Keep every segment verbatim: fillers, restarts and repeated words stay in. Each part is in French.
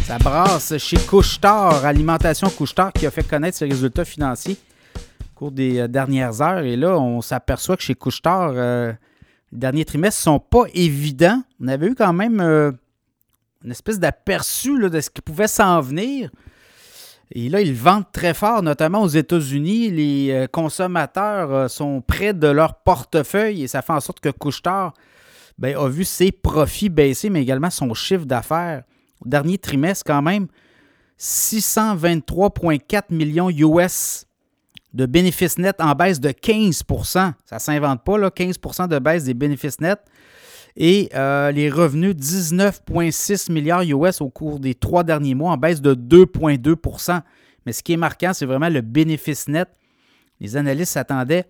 Ça brasse chez Couche-Tard, Alimentation Couche-Tard, qui a fait connaître ses résultats financiers au cours des euh, dernières heures. Et là, on s'aperçoit que chez Couche-Tard, euh, les derniers trimestres ne sont pas évidents. On avait eu quand même euh, une espèce d'aperçu là, de ce qui pouvait s'en venir. Et là, ils vendent très fort, notamment aux États-Unis. Les euh, consommateurs euh, sont près de leur portefeuille et ça fait en sorte que Couche-Tard ben, a vu ses profits baisser, mais également son chiffre d'affaires. Au dernier trimestre, quand même, six cent vingt-trois virgule quatre millions U S de bénéfices nets en baisse de quinze pour cent. Ça ne s'invente pas, là, quinze pour cent de baisse des bénéfices nets. Et euh, les revenus, dix-neuf virgule six milliards U S au cours des trois derniers mois, en baisse de deux virgule deux pour cent. Mais ce qui est marquant, c'est vraiment le bénéfice net. Les analystes s'attendaient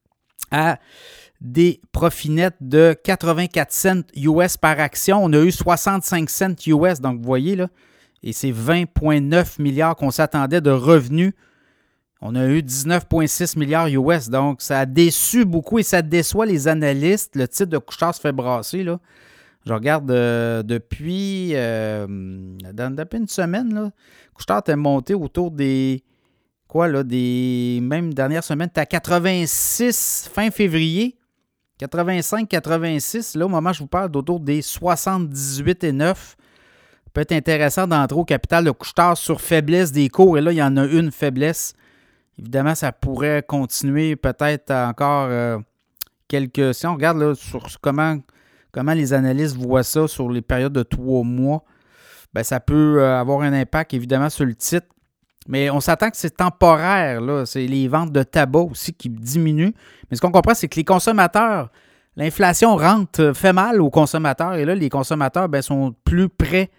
à des profits nets de quatre-vingt-quatre cents U S par action. On a eu soixante-cinq cents U S, donc vous voyez, là, et c'est vingt virgule neuf milliards qu'on s'attendait de revenus. On a eu dix-neuf virgule six milliards U S, donc ça a déçu beaucoup et ça déçoit les analystes. Le titre de Couche-Tard se fait brasser, là. Je regarde euh, depuis, euh, dans, depuis une semaine, là, Couche-Tard était monté autour des, quoi, là, des, même dernière semaine, tu à quatre-vingt-six fin février. quatre-vingt-cinq quatre-vingt-six, là, au moment où je vous parle, d'autour des soixante-dix-huit virgule neuf. Ça peut être intéressant d'entrer au capital de Couche-Tard sur faiblesse des cours. Et là, il y en a une faiblesse. Évidemment, ça pourrait continuer peut-être encore euh, quelques... Si on regarde là, sur comment, comment les analystes voient ça sur les périodes de trois mois, bien, ça peut euh, avoir un impact, évidemment, sur le titre. Mais on s'attend que c'est temporaire, là. C'est les ventes de tabac aussi qui diminuent. Mais ce qu'on comprend, c'est que les consommateurs, l'inflation rentre, fait mal aux consommateurs. Et là, les consommateurs bien, sont plus près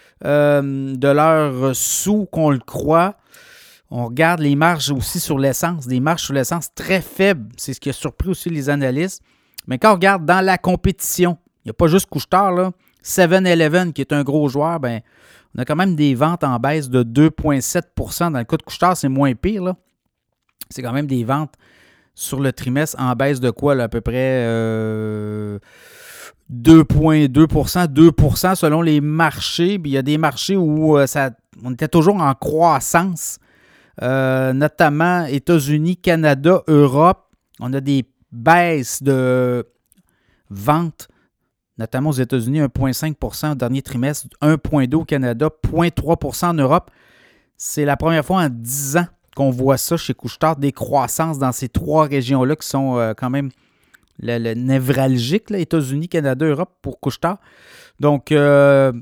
euh, de leurs sous qu'on le croit. On regarde les marges aussi sur l'essence. Des marges sur l'essence très faibles. C'est ce qui a surpris aussi les analystes. Mais quand on regarde dans la compétition, il n'y a pas juste Couche-Tard, là. seven eleven, qui est un gros joueur, bien, on a quand même des ventes en baisse de deux virgule sept pour cent. Dans le cas de Couche-Tard, c'est moins pire, là. C'est quand même des ventes sur le trimestre en baisse de quoi, là, à peu près euh, deux virgule deux pour cent, deux pour cent selon les marchés. Puis il y a des marchés où euh, ça, on était toujours en croissance, euh, notamment États-Unis, Canada, Europe. On a des baisses de ventes, notamment aux États-Unis, un virgule cinq pour cent au dernier trimestre, un virgule deux pour cent au Canada, zéro virgule trois pour cent en Europe. C'est la première fois en dix ans qu'on voit ça chez Couche-Tard, des croissances dans ces trois régions-là qui sont euh, quand même le, le névralgique, là, États-Unis, Canada, Europe pour Couche-Tard. Donc, euh,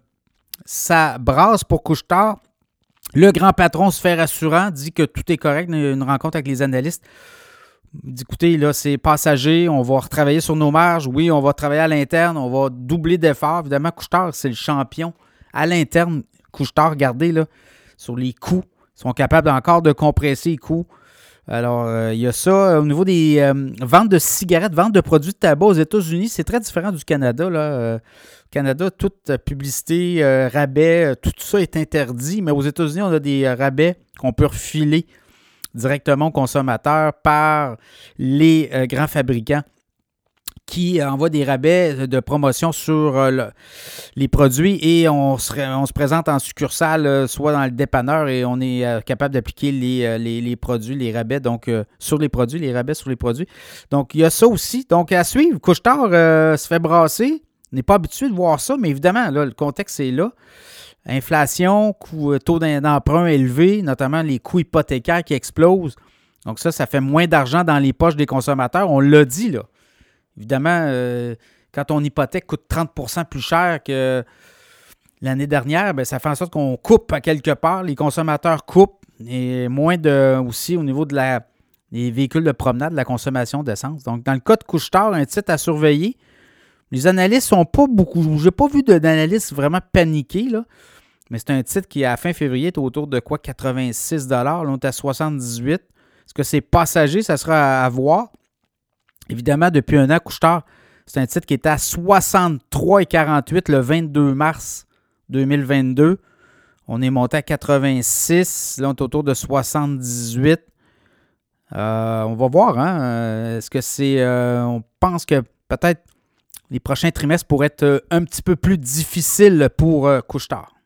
ça brasse pour Couche-Tard. Le grand patron se fait rassurant, dit que tout est correct. Il y a une rencontre avec les analystes. Il dit, écoutez, là, c'est passager, on va retravailler sur nos marges. Oui, on va travailler à l'interne, on va doubler d'efforts. Évidemment, Couche-Tard, c'est le champion. À l'interne, Couche-Tard, regardez, là, sur les coûts. Ils sont capables encore de compresser les coûts. Alors, euh, il y a ça. Au niveau des euh, ventes de cigarettes, ventes de produits de tabac aux États-Unis, c'est très différent du Canada, là. Euh, au Canada, toute publicité, euh, rabais, tout ça est interdit. Mais aux États-Unis, on a des euh, rabais qu'on peut refiler directement aux consommateurs par les euh, grands fabricants qui envoient des rabais de promotion sur euh, le, les produits et on se, on se présente en succursale, euh, soit dans le dépanneur et on est euh, capable d'appliquer les, euh, les, les produits, les rabais, donc euh, sur les produits, les rabais sur les produits. Donc, il y a ça aussi. Donc, à suivre. Couche-Tard euh, se fait brasser. On n'est pas habitué de voir ça, mais évidemment, là, le contexte est là. Inflation, coût, taux d'emprunt élevé, notamment les coûts hypothécaires qui explosent. Donc ça, ça fait moins d'argent dans les poches des consommateurs. On l'a dit, là. Évidemment, euh, quand ton hypothèque coûte trente pour cent plus cher que l'année dernière, bien, ça fait en sorte qu'on coupe à quelque part. Les consommateurs coupent et moins de aussi au niveau de la, des véhicules de promenade, de la consommation d'essence. Donc, dans le cas de Couche-Tard, un titre à surveiller. Les analystes sont pas beaucoup. Je n'ai pas vu d'analystes vraiment paniqués, là. Mais c'est un titre qui, à fin février, est autour de quoi? quatre-vingt-six dollars. Là, on est à soixante-dix-huit. Est-ce que c'est passager? Ça sera à, à voir. Évidemment, depuis un an, Couche-Tard, c'est un titre qui était à soixante-trois virgule quarante-huit le vingt-deux mars deux mille vingt-deux. On est monté à quatre-vingt-six. Là, on est autour de soixante-dix-huit. Euh, on va voir, hein? Est-ce que c'est... Euh, on pense que peut-être les prochains trimestres pourraient être un petit peu plus difficiles pour euh, Couche-Tard.